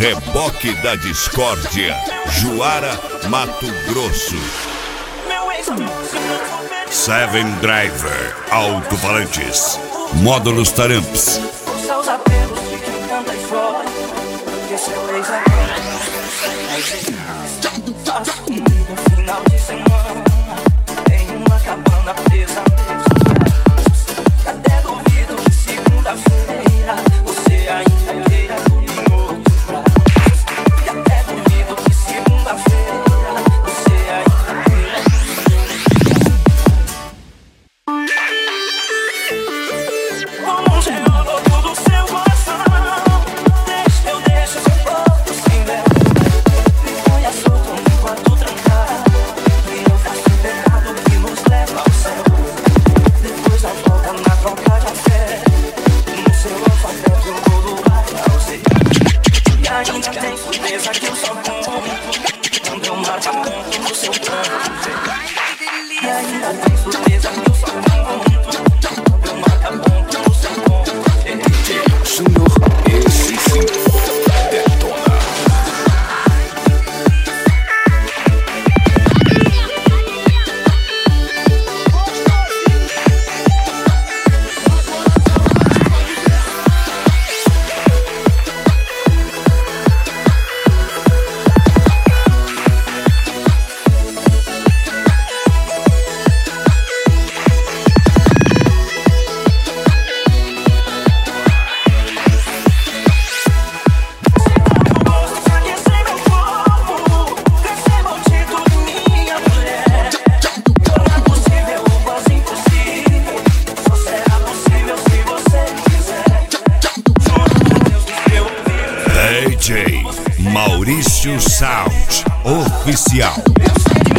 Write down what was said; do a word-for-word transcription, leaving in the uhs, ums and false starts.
Reboque da Discórdia, Juara, Mato Grosso. Seven Driver, alto-falantes, módulos Taramps. Final de semana em uma cabana presa. Até duvido que segunda-feira você ainda queira em outro braço. E até duvido que segunda-feira você ainda queira em como chegou louco do seu coração. Deixa, eu deixo seu corpo sem vergonha. Me ponha solto no quarto trancado. E eu faço o pecado que nos leva ao céu. Depois a volta na troca de fé. No seu alfabeto eu vou do A ao Z. E ainda tem surpresa que eu só conto quando eu marco a ponto no seu plano. E ainda tem surpresa que eu só conto quando eu marco a ponto no seu ponto. Senhor, esse sim detona. D J Maurício Sound Oficial.